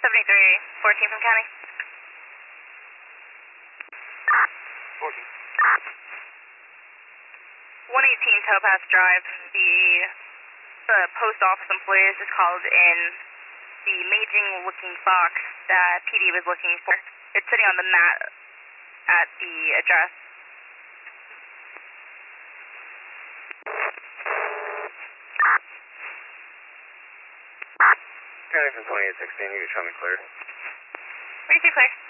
7314 from county. 14. 118 Topaz Drive. The post office employee has just called in the maging-looking box that PD was looking for. It's sitting on the mat at the address. County from 2816, you can show me clear. 32 clear.